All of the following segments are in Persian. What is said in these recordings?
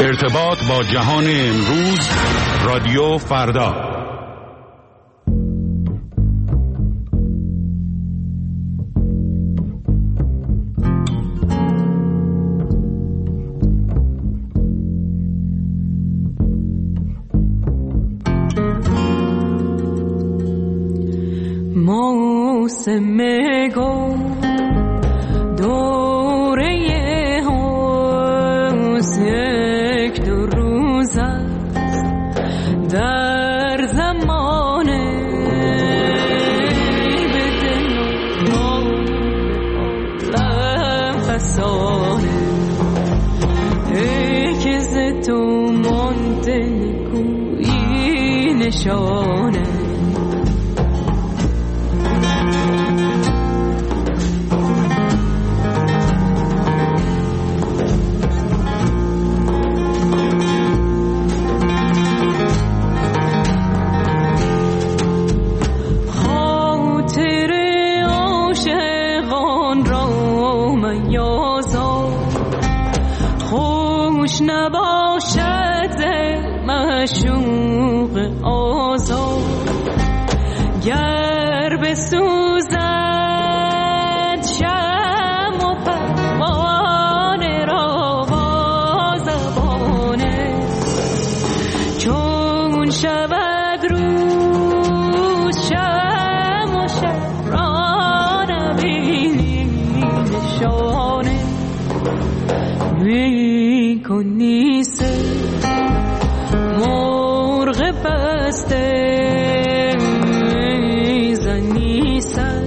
ارتباط با جهان امروز، رادیو فردا. موسم گل دوره هاست، یک دو روز است در زمانه، به دل ما لفظانه، ای که ز تو مانده نکویی نشانه. نباشد معشوق آزاد، گر بسوزد شمع و پروانه را با زبانه، چون شود روز شمع و شب را نبینی نشانه. کنی سه مرغ بسته، زنی سر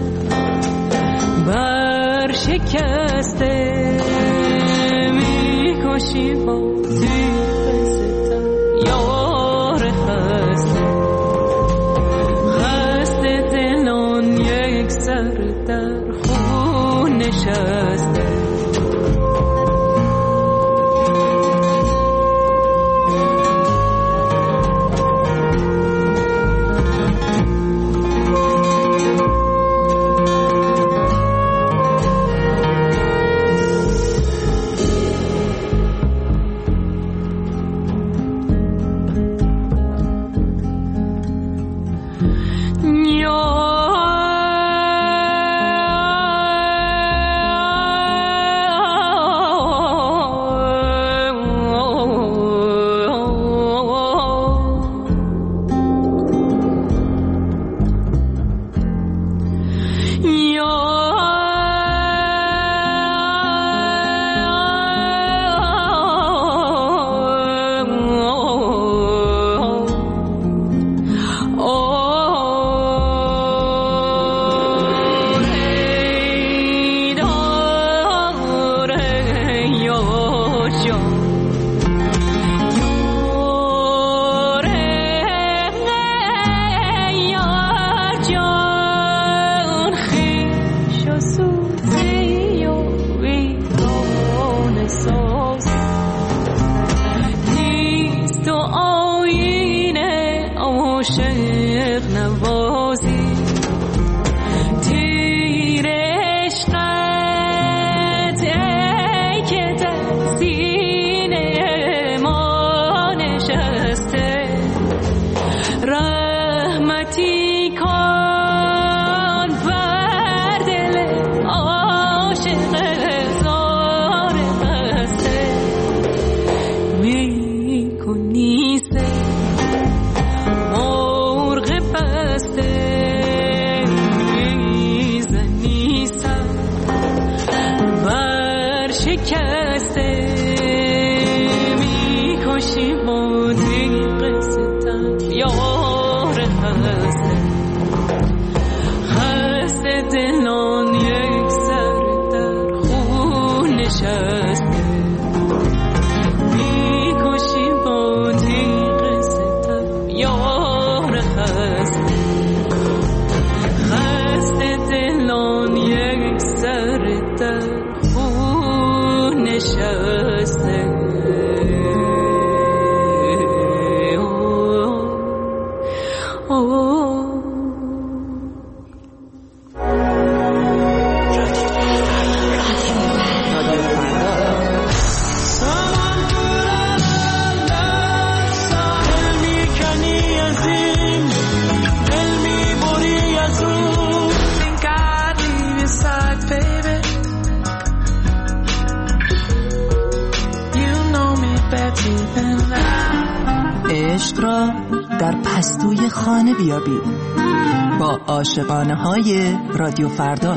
بر شکسته، میکشی با تیغ ستم یار خسته، خسته دلان یک سر در خون نشسته. عشق را در پستوی خانه بیابید با عاشقانه های رادیو فردا.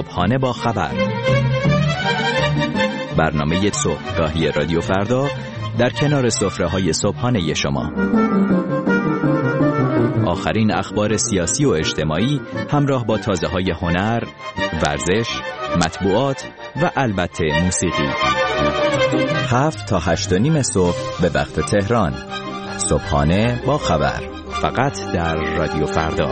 صبحانه با خبر، برنامه صبحگاهی رادیو فردا در کنار سفره‌های صبحانه شما. آخرین اخبار سیاسی و اجتماعی همراه با تازه‌های هنر، ورزش، مطبوعات و البته موسیقی. 7 تا 8:30 صبح به وقت تهران. صبحانه با خبر، فقط در رادیو فردا.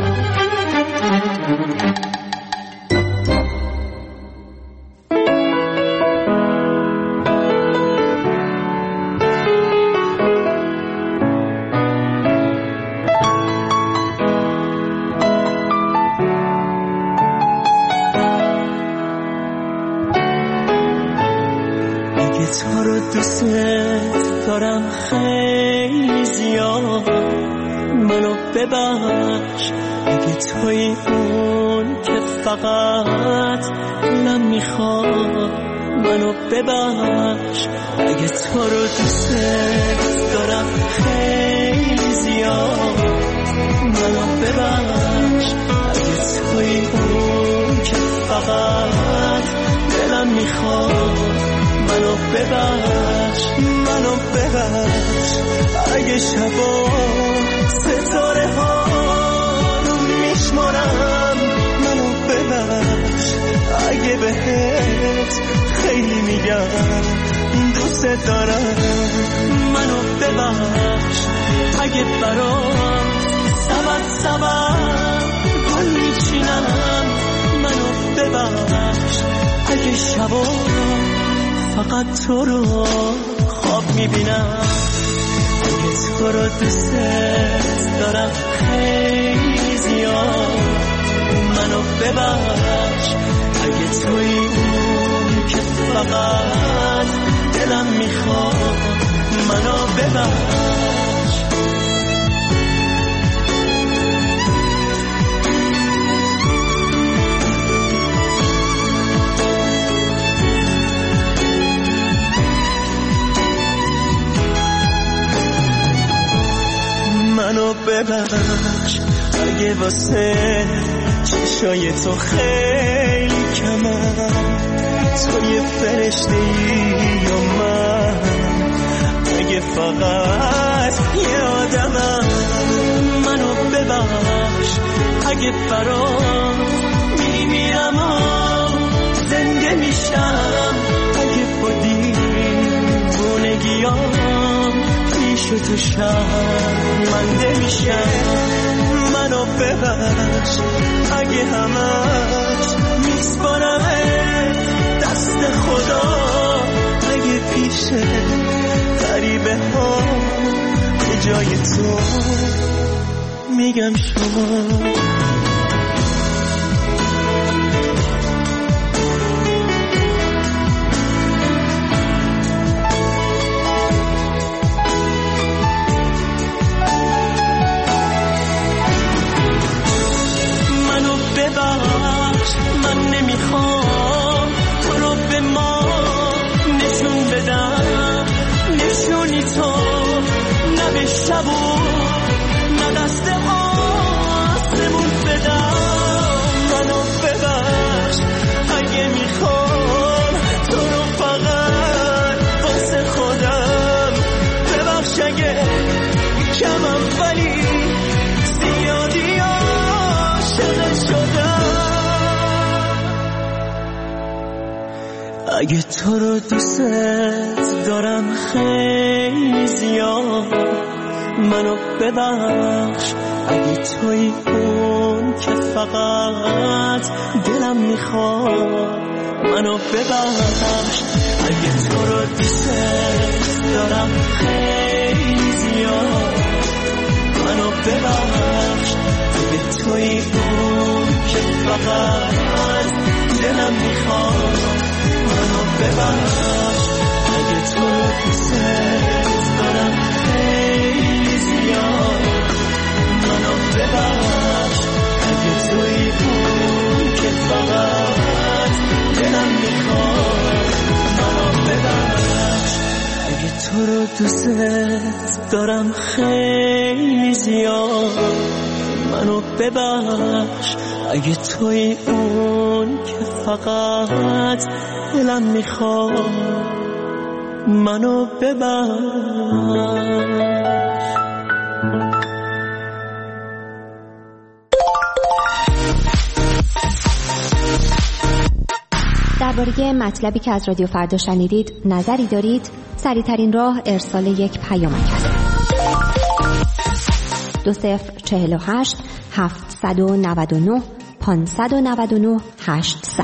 تو رو دوست دارم خیلی زیاد، منو ببخش اگه توی اون که فقط دلم میخواد. منو ببخش اگه تو رو دوست دارم خیلی زیاد، منو ببخش اگه توی اون که فقط دلم میخواد. منو ببخش اگه شبا ستاره ها رو میشمارم. منو ببخش اگه بهت خیلی میگم دوست دارم. منو ببخش اگه برام سبت گل میچینم. منو ببخش اگه شبا فقط تو رو خواب میبینم. اگه تو رو دوست دارم خیلی زیاد، منو ببخش اگه توی اون که فقط دلم میخواد. منو ببخش. منو ببخش اگه واسه چشای تو خیلی کمم، تو یه فرشته‌ای یا من، اگه فقط یه آدمم. منو ببخش اگه برام میمیرم و زنده میشم، اگه با دیوونگیام پیش تو شرمنده میشم. منو ببخش اگه همش میسپارم دست خدا، اگه پیش غریبه ها به جای تو میگم شما. من نمیخوام تو رو به ما نشون بدم، نشونی تو نه به شب و نه دست آسمون بدم. منو ببخش اگه میخوام تو رو فقط واسه خودم. ببخش اگه کمم ولی زیادی عاشق شدم. اگه تو رو دوست دارم خیلی زیاد، منو ببخش اگه توی اون که فقط دلم میخواد. منو ببخش اگه تو رو دوست دارم خیلی زیاد، منو ببخش اگه توی اون که فقط دلم میخواد. منو ببخش اگه تو رو دوست دارم خیلی زیاد، منو ببخش اگه توی اون که فقط دلم میخواد. منو ببخش اگه تو رو دوست دارم خیلی زیاد، منو ببخش اگه توی اون که فقط دلم میخواد منو ببخش. درباره مطلبی که از رادیو فردا شنیدید نظری دارید؟ سریع‌ترین راه ارسال یک پیامک است. 2048 799 599 800.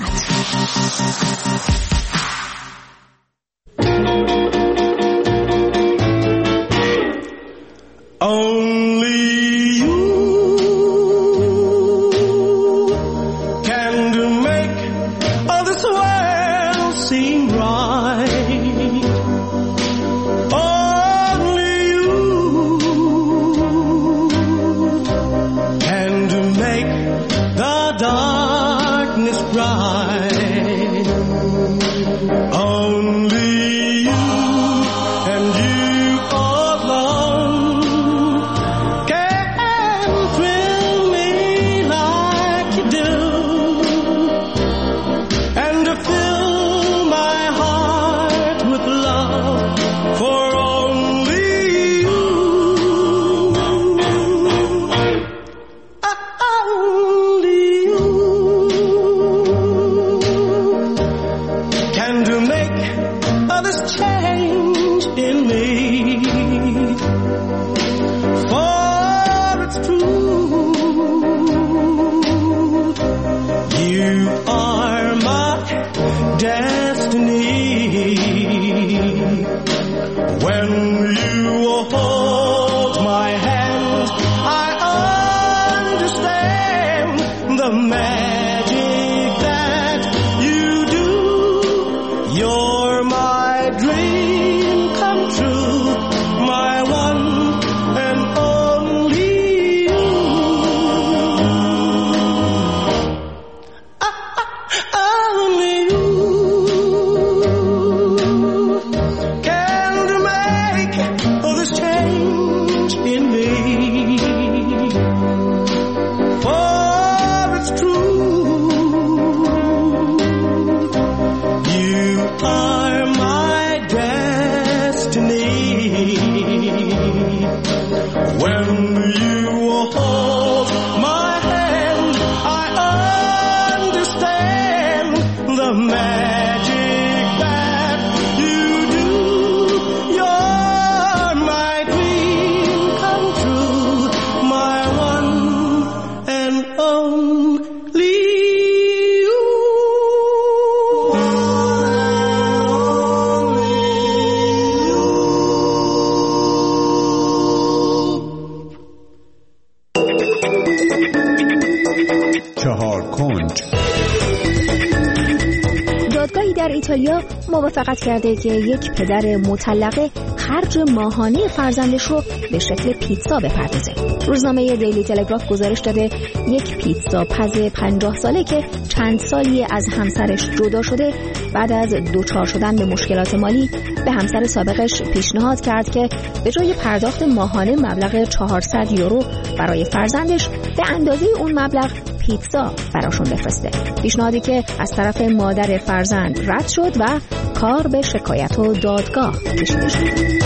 ایتالیا موافقت کرده که یک پدر مطلقه خرج ماهانه فرزندش رو به شکل پیتزا بپردازه. روزنامه دیلی تلگراف گزارش داده یک پیتزا پز 50 ساله که چند سالی از همسرش جدا شده بعد از دوچار شدن به مشکلات مالی به همسر سابقش پیشنهاد کرد که به جای پرداخت ماهانه مبلغ 400 یورو برای فرزندش به اندازه اون مبلغ پیتزا براشون بفرسته. پیشنهادی که از طرف مادر فرزند رد شد و کار به شکایت و دادگاه کشیده شد.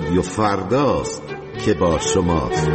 رادیو فرداست که با شماست.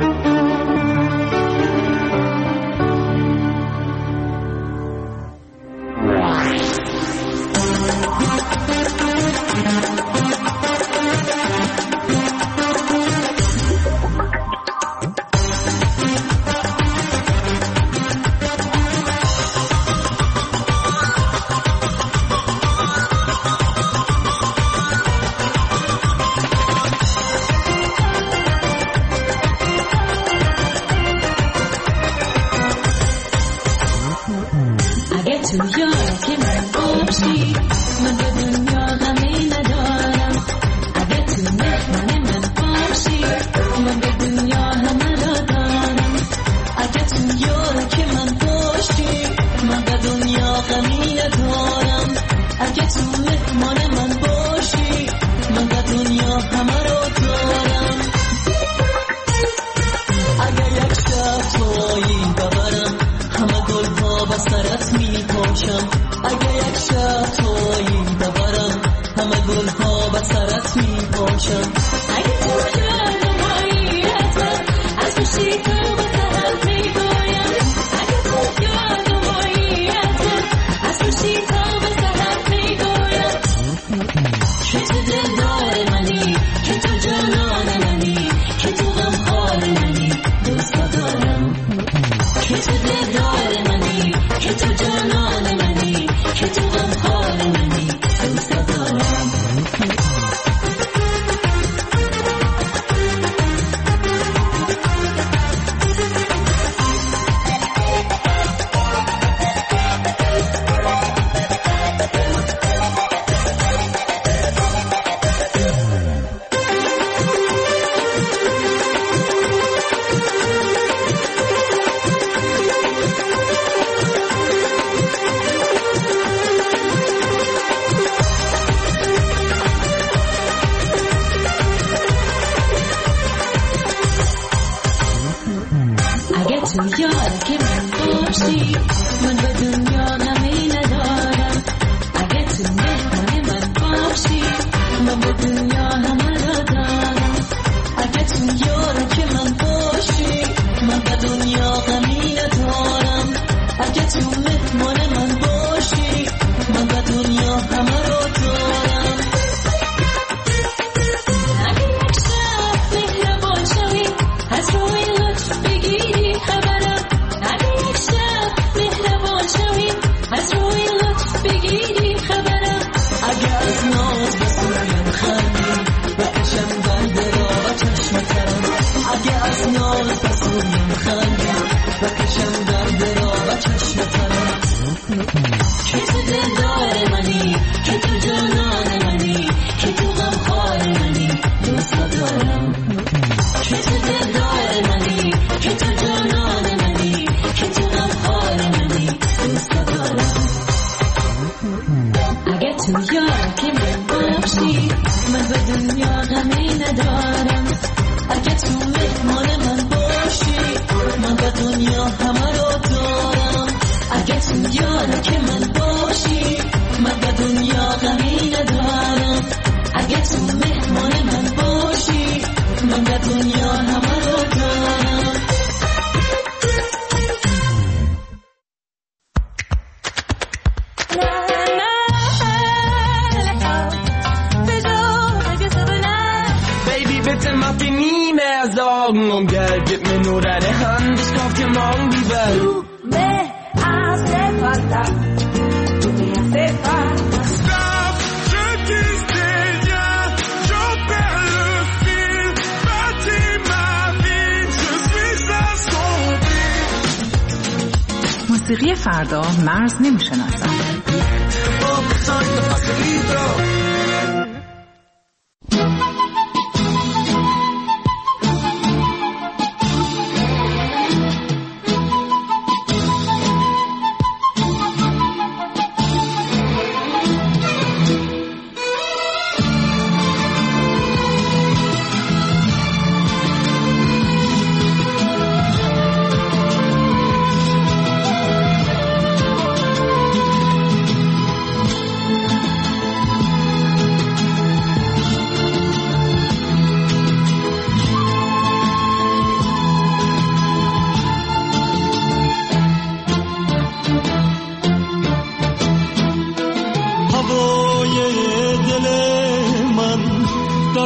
موسیقی فردا مرز نمی‌شناسد.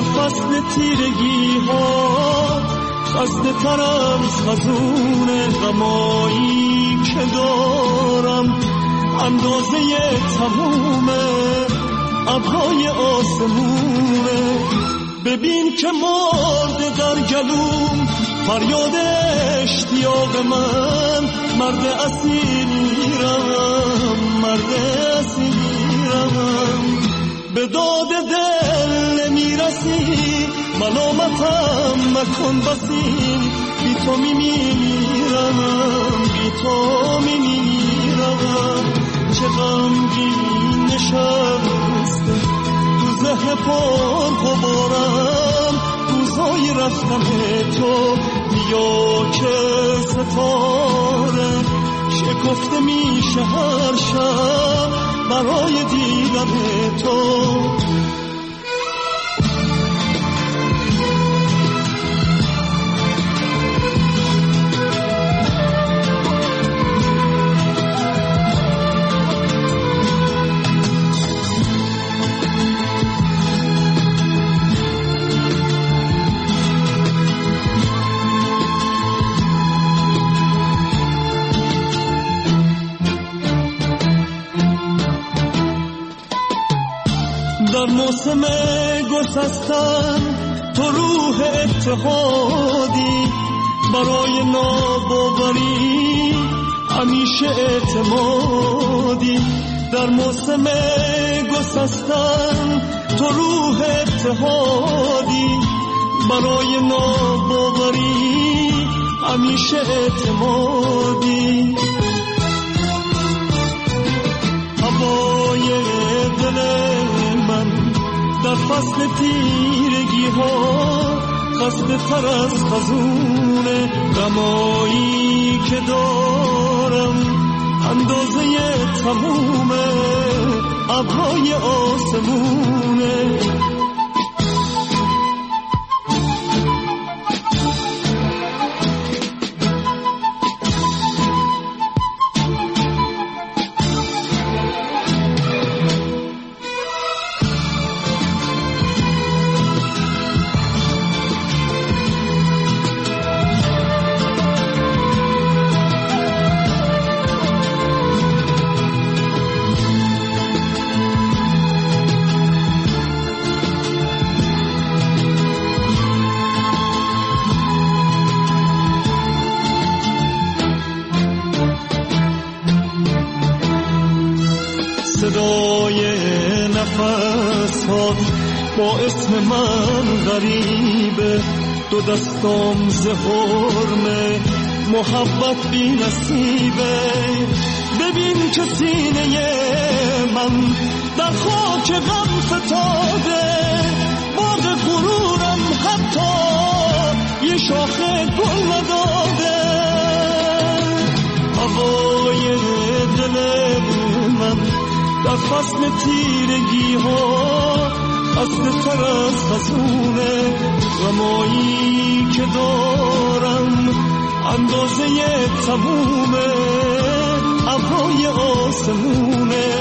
فصل تیرگی ها خسته تر از خزون غمایی که دارم، اندازه تموم ابرهای آسمونه. ببین که مرده در گلوم فریاد اشتیاق من، مرد اسیرم، مرد اسیرم. به داد دل نمیرسی، ملامتم مکن بسی، بی تو میمیرم، بی تو میمیرم. چه غمگین نشسته تو ذهن پر غبارم، روزای رفتن تو بیا که ستاره شکفته میشه هر شب برای دیدن تو. در موسم گسستن تو روح اتحادی، برای ناباوری همیشه اعتمادی. در موسم گسستن تو روح اتحادی، برای ناباوری همیشه اعتمادی. هوای دل در فصل تیرگی ها خسته تر از خزون غمایی که دارم، اندازه تموم ابرهای آسمونه. صدای نفس ها با اسم من غریبه، دو دستام زهرمه محبت بی نصیبه. ببین که سینه من در خاک غم فتاده، باغ غرورم حتی یه شاخه گل نداده. هوای دل من در فصل تیرگی ها خسته تر از خزون غمایی که دارم، اندازه تموم ابرهای آسمونه.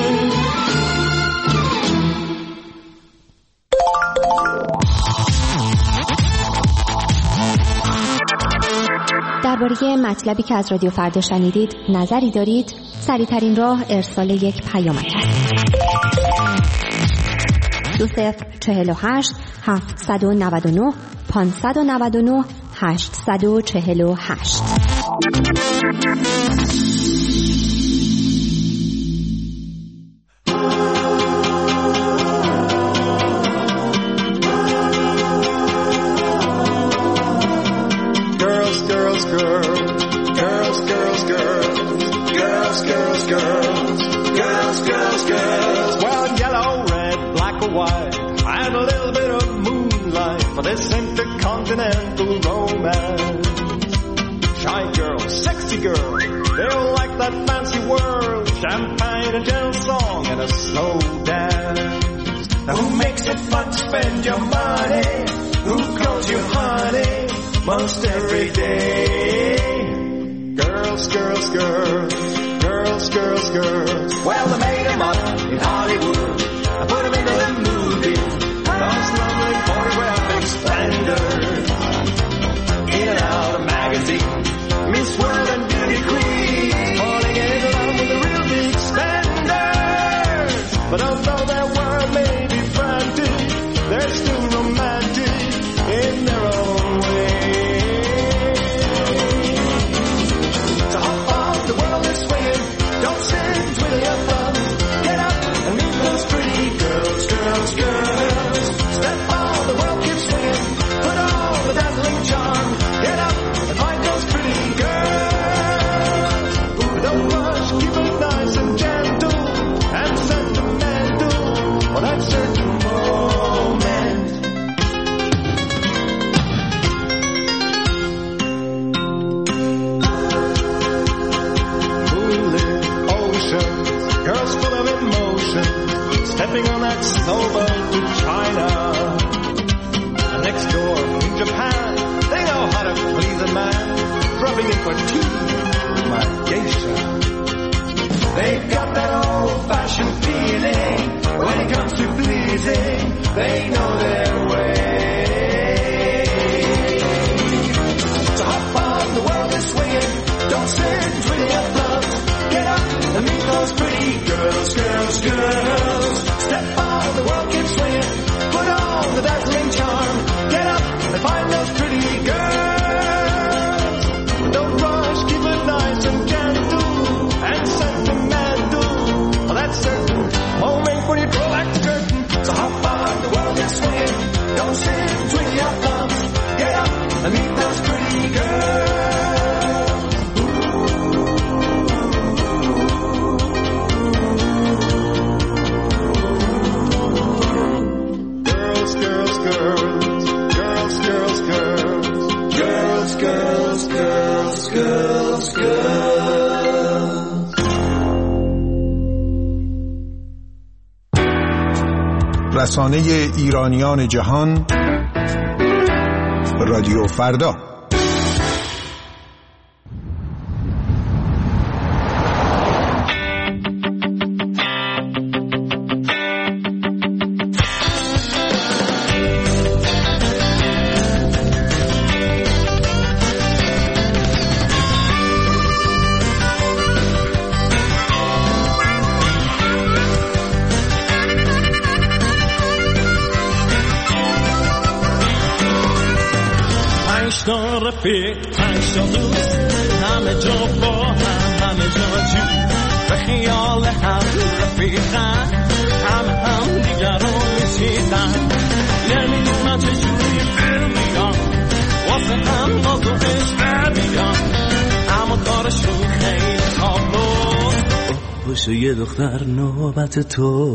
درباره مطلبی که از رادیو فردا شنیدید نظری دارید؟ سریع‌ترین راه ارسال یک پیامک است. 2048 799 599 848. This intercontinental romance. Shy girl, sexy girl, they all like that fancy world. Champagne and gentle song and a slow dance. Now who makes it fun to spend your money? Who calls you honey most every day? Girls, girls, girls, girls, girls, girls. Well, they made them up in Hollywood. I put them into the movie. Those lovely photographs stepping on that snowboat to China. And next door in Japan, they know how to please a man, dropping in for tea, my geisha. They've got that old-fashioned feeling. When it comes to pleasing, they know their way. So hop on, the world is swinging. Don't sit twiddling your thumbs. Get up and meet those pretty girls, girls, girls. Step on, the world keeps swinging. Put on the dazzling charm. Get up and find those pretty girls. Don't rush, keep it nice and gentle and sentimental. Well, that's certain. Moment when you draw back the curtain. So hop on, the world is swinging. Don't sit twiddling your thumbs. Get up and meet those pretty girls. رسانه ایرانیان جهان رادیو فردا. رفیق پنج تا دوست همه جا با هم همه جا جو به خیال هم رفیقن هم دیگر رو میشیدن نمیدونم چجوری برمیان واسه هم ناز و عشق بیان اما کارشون خیلی تابلو باشه یه دختر نوبت تو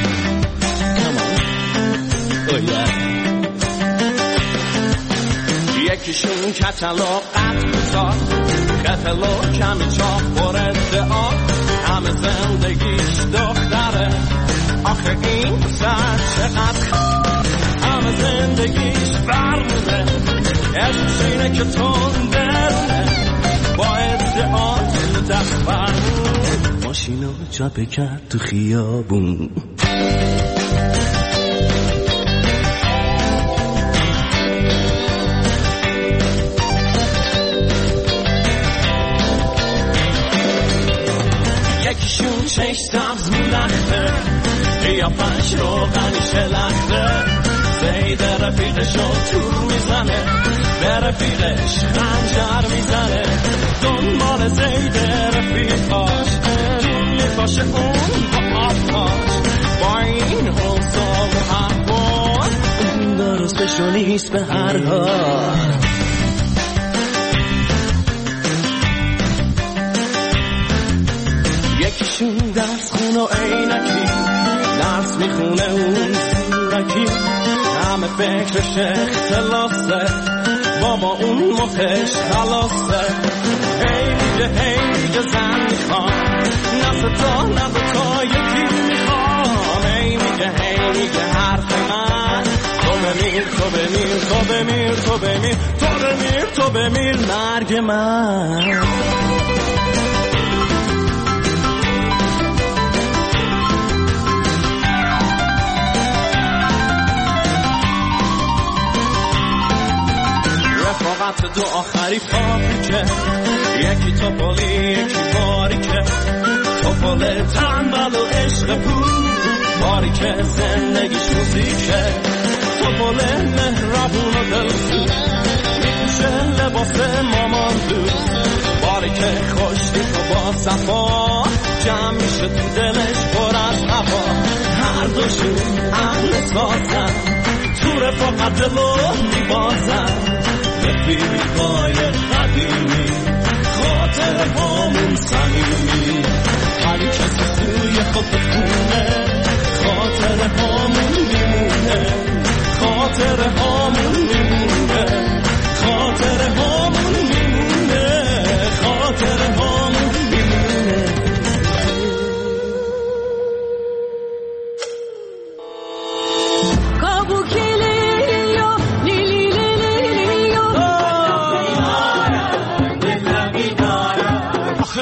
یکیشون کتلا قد بزار کتلا کمی چاق برده آب همه زندگیش دختره آخه این سر چقدر همه زندگیش برمونه عشقش اینه که تندرونه با ادعات دست برمون ماشینو جا بکرد تو خیابون یکیشون چش سبز میلخته قیافش روغنی شلخته زید رفیقشو تور میزنه به رفیقش خنجر میزنه دنبال زید رفیقاش جون میپاشه اون با آبهاش با این اوضاع و احوال اون درستشو نیست به هر حال یکیشون درس خون و عینکی درس میخونه اون زورکی همه فکرش اختلاسه بابا اون مخش خلاصه هی میگه زن میخوام نفتا یکی میخوام هی میگه حرف من تو بمیر مرگ من رفاقت دو آخری فابریکه یکی توپلی یکی باریکه توپل تنبل و عشق پول باریکه زندگیش موزیکه توپل مهربون و دلسوز میپوشه لباس مامان دوست باریکه خوشتیپ و با صفا جمع میشه تو دلش پر از هوا هر دوشون اهل سازن تو رفاقت دلو میبازن رفیقای قدیمی خاطر هامون صمیمی هر کسی توی خود بخونه خاطر هامون میمونه خاطر هامون میمونه خاطر هامون میمونه خاطر هامون میمونه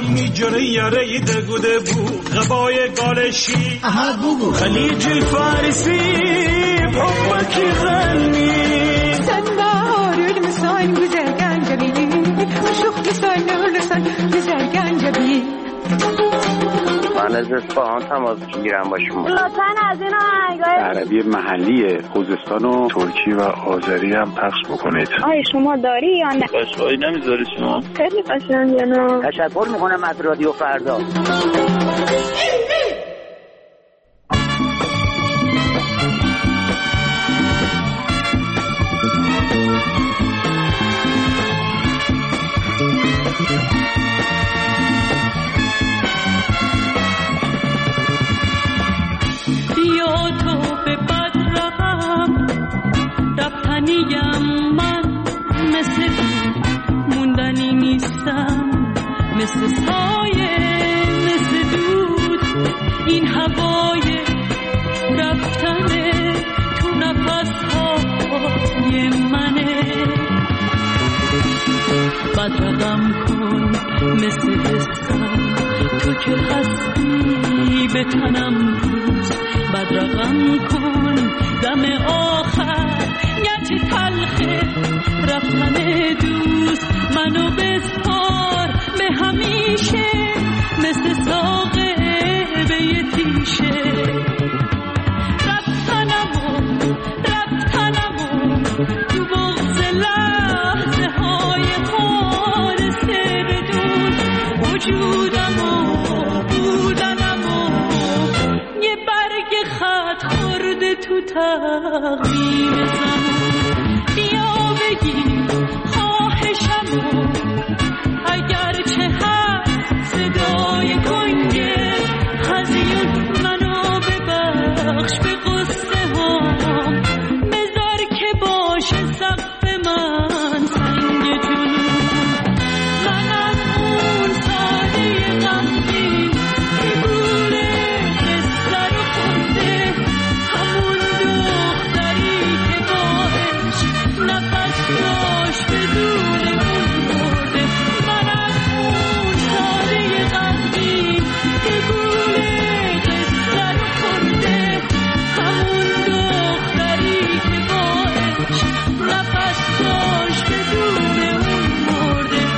میجره یاره دگوده بو غبای گالشی خلیج فارسی بابکی غنی سنبارو مسایم güzel ganjabi شوخ مسایم لسان güzel ganjabi من از اصفهان تماس میگیرم با شما. لطفاً از این آهنگای عربی محلی خوزستان و ترکی و آذری هم پخش بکنید. آیا شما داری یا نه؟ باشایی نمیذاری شما؟ خیلی قشنگه نه؟ تشکر میکنم از رادیو فردا. رفتنیم من مثل موندنی نیستم مثل سایه مثل دود این هوای رفتنه تو نفسهای منه بدرقم کن مثل حسم تو که هستی به تنم روز بدرقم کن دم آخر گرچه تلخه رفتن دوست منو بسپار به همیشه مثل ساقه به یه تیشه رفتنمو تو بغض لحظه های حادثه بدون وجودمو بودنمو یه برگ خط خورده تو تقویم زمان بیا بگی خواهشمو اگرچه هست صدای گنگه هزیون منو ببخش به قصه هم بذار که باشه سقف من سنگ جنون منم اون ساده غمگین که گوره قصه رو خورده همون دختری که باهش نفس داشت بدون اون مرده منم اون ساده غمگین که گوره قصه رو خورده همون دختری که باهش نفس داشت بدون اون مرده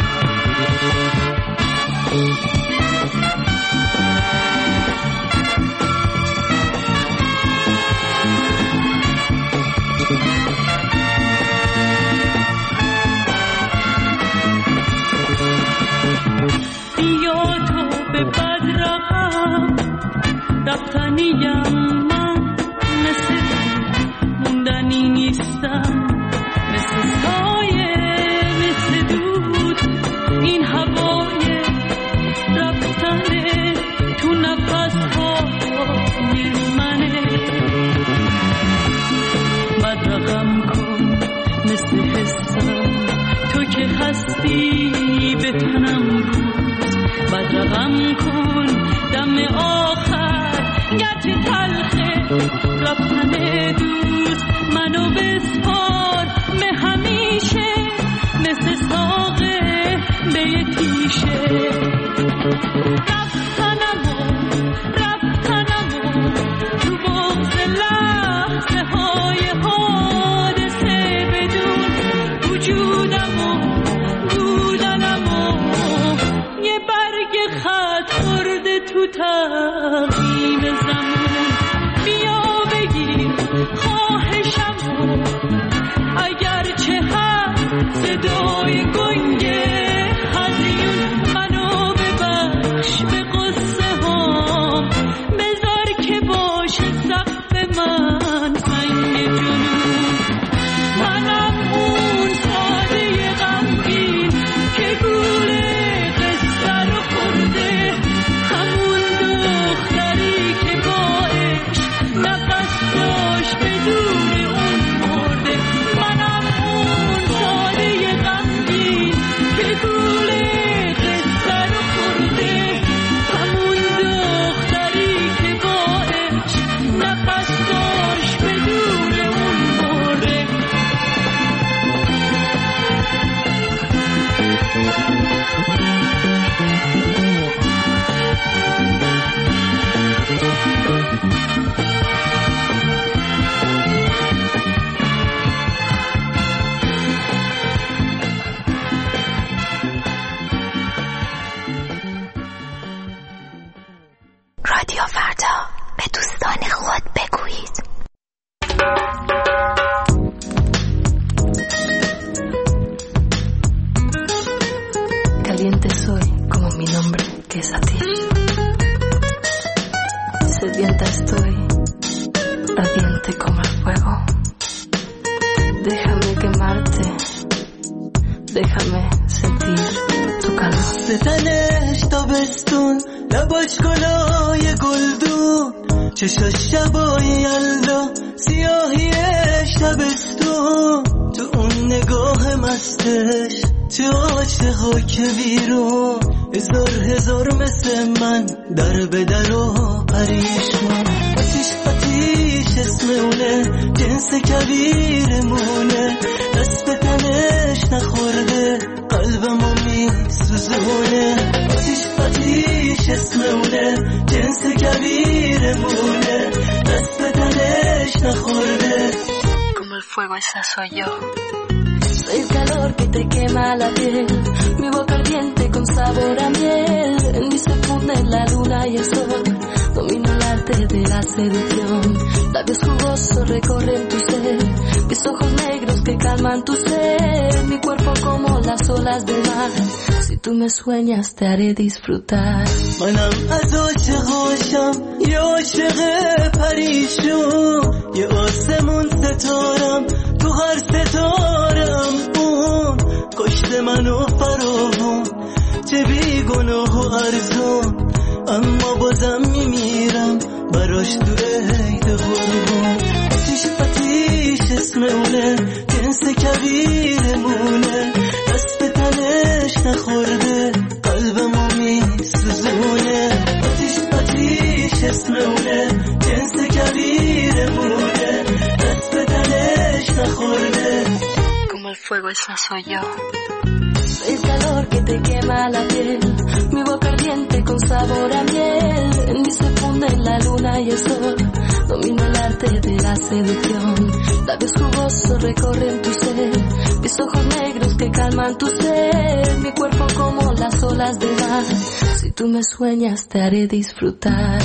بیا تو به بدرقم رفتنیم من مثل موندنی نیستم مثل سایه مثل دود این هوای رفتنه تو نفس های منه بدرقم کن مثل حسم تو که هستی به تنم روز بدرقم کن دم آخر گرچه تلخه رفتن دوست منو بسپار به همیشه مثل ساقه به یه تیشه رفتنمو تو بغض لحظه های حادثه بدون وجودمو بودنمو یه برگ خط خورده تو تقویم زمان بیا بگیر خواهشمو اگرچه هست صدای گنگه هزیون منو ببخش به قصه هم بذار که باشه سقف من سنگ جنون منم اون ساده غمگین که گوله قصه رو خورده همون دختری که باش نفس داشت بدون اون مرده منم اون ساده غمگین که گوله قصه رو خورده همون دختری که باش نفس داشت بدون اون مرده رادیو فردا، به دوستان خود بگویید. Caliente soy como mi nombre, que es a ti. Sedienta estoy, ardiente como el fuego. Déjame quemarte, déjame sentir tu calor. ستنش تابستون، لباش گلای گلدون، چشاش شبای یلدا، سیاهیش تابستون، تو اون نگاه مستش چه عاشقا که بیرون، هزار مثل من در به در و پریشون. آتیش اسمونه، جنس کبیرمونه، دست به تنش نخورده، قلبمو میسوزونه. آتیش اسمونه، جنس کبیرمونه، دست به تنش نخورده. Como el fuego esa soy yo. Soy el calor que te quema la piel, mi boca ardiente con sabor a miel. En mí se funden la luna y el sol, domino el arte de la seducción. Labios jugosos recorren tu ser, mis ojos negros que calman tu ser. Mi cuerpo como las olas del mar, si tú me sueñas te haré disfrutar. منم از عاشقاشم، یه عاشق پریشون، یه آسمون ستارم، تو هر ستارم اون کشت منو فراهم، چه بیگناه و ارزون، اما بازم میمیرم براش تو عید قربون. آتیش اسمونه، جنس کبیرمونه، دست به تنش نخورده، قلبمو میسوزونه. آتیش اسمونه، جنس کبیرمونه، دست به تنش نخورده. Como el fuego esa soy yo. Soy el calor que te quema la piel, mi boca ardiente con sabor a miel. En mí se funden la luna y el sol, domino el arte de la seducción. Labios jugosos recorren tu ser, mis ojos negros que calman tu ser. Mi cuerpo como las olas del mar, si tú me sueñas te haré disfrutar.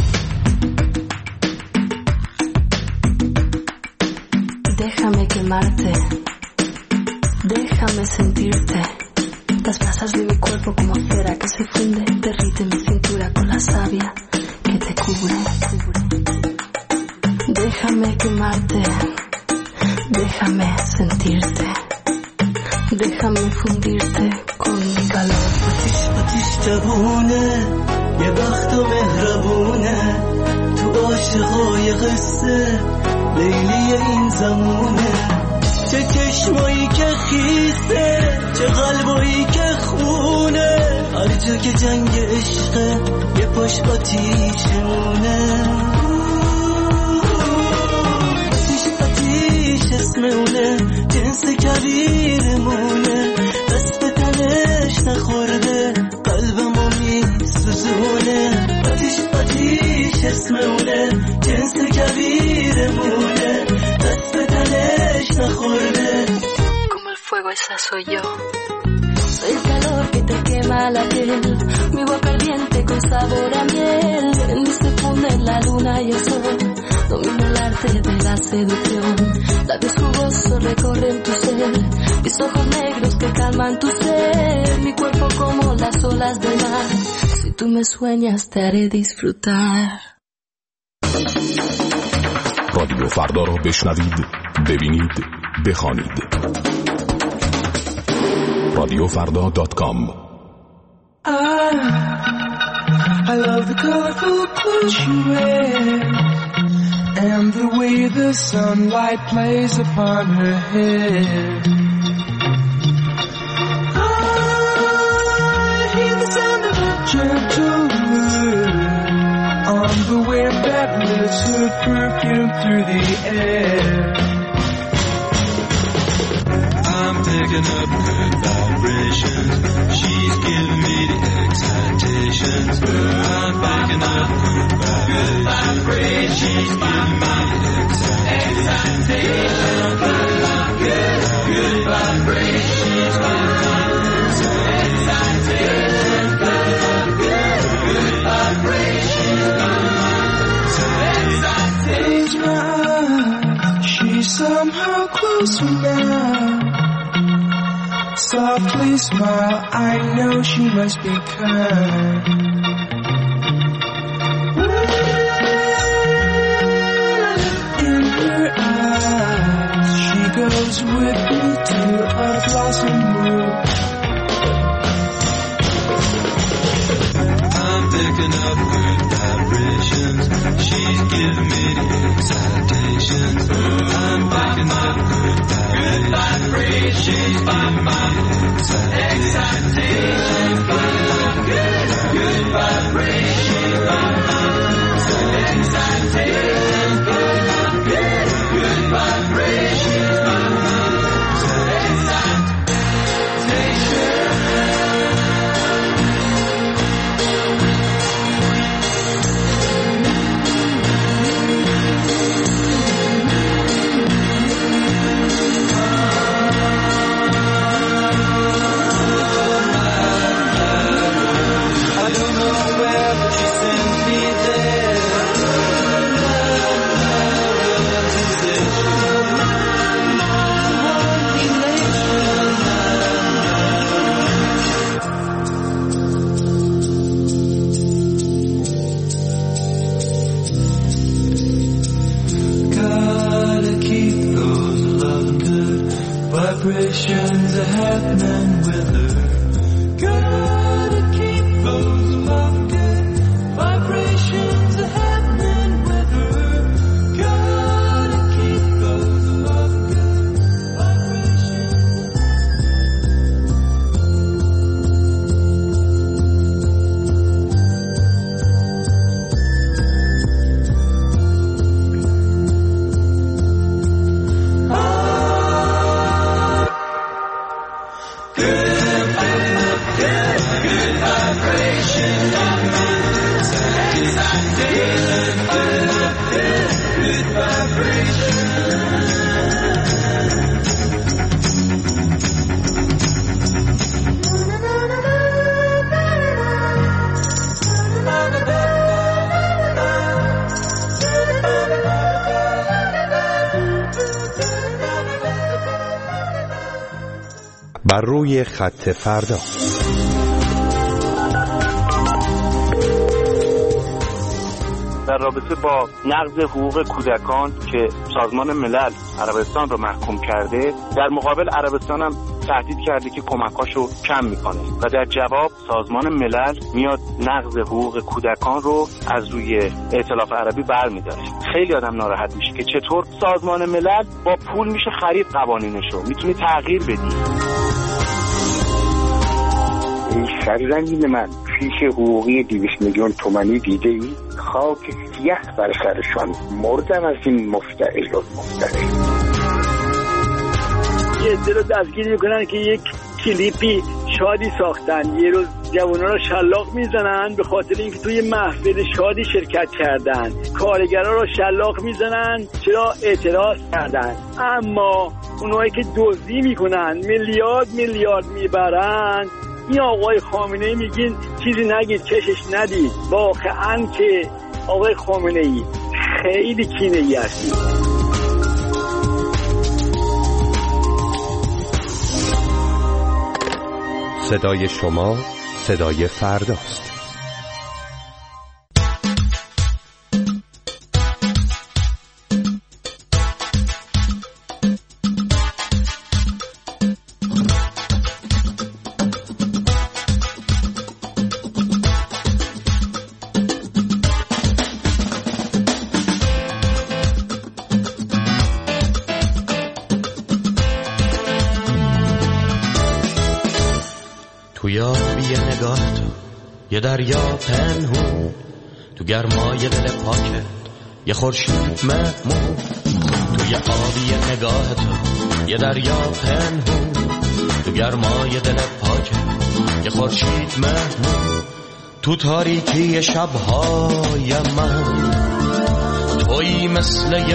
Déjame quemarte, déjame sentirte. Las brasas de mi cuerpo como cera que se funde, derrite mi cintura con la savia que te cubre. Déjame quemarte, déjame sentirte, déjame fundirte con mi calor. آتیش جوونه، یه بخت و مهربونه، تو عاشقای قصه لیلی این زمونه. چه چشمایی که خیسه، چه قلبایی که خونه، هر جا که جنگ عشقه یه پاش آتیشمونه. آتیش اسمونه، جنس کبیرمونه، دست به تنش نخورده، قلبمو میسوزونه. آتیش اسمونه، جنس کبیرمونه، دست به تنش نخورده. Como el fuego esa soy yo. Soy el calor que te quema la piel, mi boca ardiente con sabor a miel. En mí se funden la luna y el sol, domino el arte de la seducción. Labios jugosos recorren tu ser, mis ojos negros que calman tu ser. Mi cuerpo como las olas del mar, si tú me sueñas te haré disfrutar. رادیو فردا را بشنوید، ببینید، بخوانید. radioffarda.com. I love the colorful clothes you wear and the way the sunlight plays upon her hair. I hear the sound of a gentle word on the wind that lifts her perfume through the air. I'm picking up good vibrations. She's giving me the excitations. I'm picking up good vibrations. She's giving me the excitations. Good vibrations. She's giving me She's somehow closer now. Softly smile, I know she must be kind. In her eyes, she goes with me to a blossom room. I'm picking up good vibrations. She's giving me the excitations. I'm picking up good vibrations. She's giving me the excitations. Good vibrations. Excitations. Good vibrations. Vibrations are happening with her. Gotta keep those love good. Vibrations are happening with her. Gotta keep those love good. بر روی خط فردا. در رابطه با نقض حقوق کودکان که سازمان ملل عربستان رو محکوم کرده، در مقابل عربستان هم تهدید کرده که کمکاشو کم میکنه و در جواب سازمان ملل میاد نقض حقوق کودکان رو از روی ائتلاف عربی برمی‌داره. خیلی آدم ناراحت میشه که چطور سازمان ملل با پول میشه خرید قوانینشو، میتونی تغییر بدی. این سرزمین من فیش حقوقی 200 میلیون تومانی دیده ای؟ خاک سیاه بر سرشان، مردم از این مفتعل و مفتعل. یه عده رو دستگیر میکنن که یک کلیپی شادی ساختن، یه روز جوونا رو شلاق میزنن به خاطر اینکه توی محفل شادی شرکت کردن، کارگرا رو شلاق میزنن چرا اعتراض کردن. اما اونایی که دزدی میکنن میلیارد میبرن، این آقای خامنه‌ای میگین چیزی نگید، چشش ندید. واقعا که آقای خامنه‌ای خیلی کینه‌ای هستی. صدای شما صدای فرداست. توی آبی نگاه تو یه دریا پنهون، تو گرمای دل پاکت یه خورشید مهمون. توی آبی نگاه تو یه دریا پنهون، گرمای دل پاک یه خورشید مهمون تو تاریکی شبهای من تویی مثل یه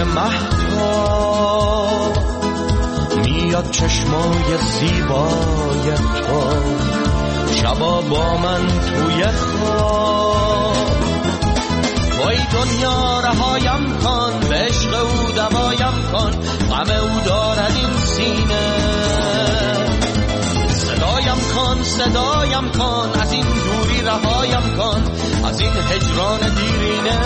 مهتاب میاد چشمای زیبای تو شبا با من توی خواب توی دنیا رهایم کن به عشق او دوایم کن غم او دارد این سینه صدایم کن از این دوری رهایم کن از این هجران دیرینه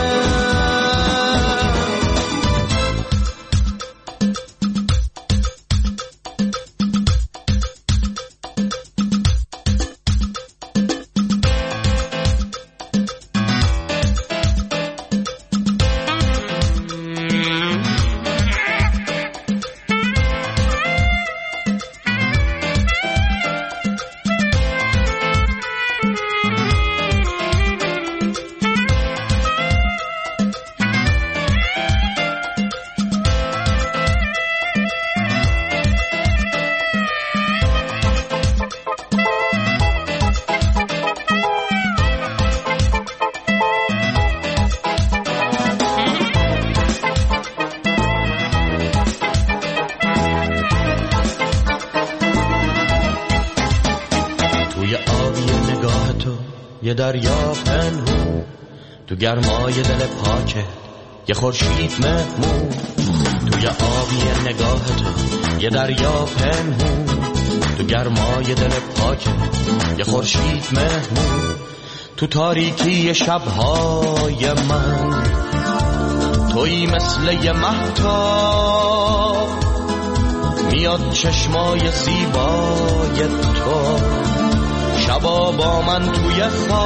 یه دریا پنهون تو گرمای دل پاکه یه خورشید مهمون توی آبی نگاه تو یه دریا پنهون تو گرمای دل پاکه یه خورشید مهمون تو تاریکی شبهای من توی مثل یه مهتاب میاد چشمای زیبای تو شبا با من توی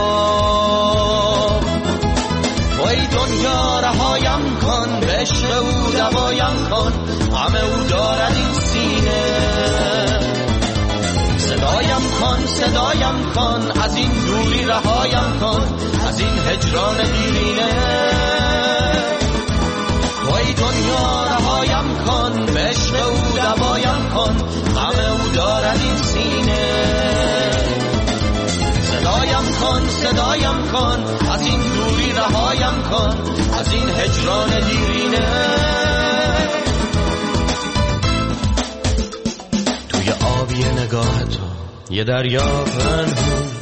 خواب توی دنیا رهایم کن به عشق او دوایم کن غم او دارد این سینه صدایم کن از این دوری رهایم کن از این هجران دیرینه توی دنیا رهایم کن به عشق او دوایم کن غم او دارد این سینه صدایم کن از این دوری رهایم کن از این هجران دیرینه توی آبی نگاه تو یه دریا پنهون